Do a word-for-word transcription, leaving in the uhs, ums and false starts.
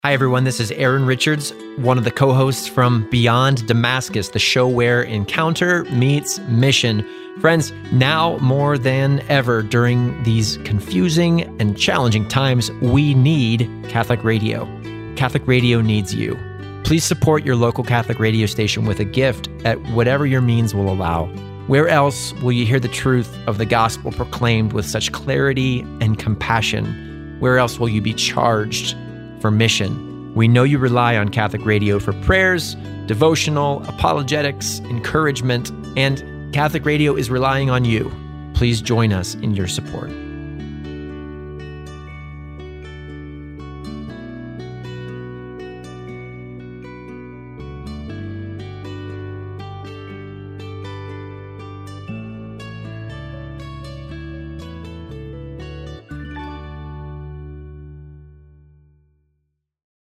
Hi, everyone. This is Aaron Richards, one of the co-hosts from Beyond Damascus, the show where encounter meets mission. Friends, now more than ever during these confusing and challenging times, we need Catholic radio. Catholic radio needs you. Please support your local Catholic radio station with a gift at whatever your means will allow. Where else will you hear the truth of the gospel proclaimed with such clarity and compassion? Where else will you be charged for mission? We know you rely on Catholic radio for prayers, devotional, apologetics, encouragement, and Catholic radio is relying on you. Please join us in your support.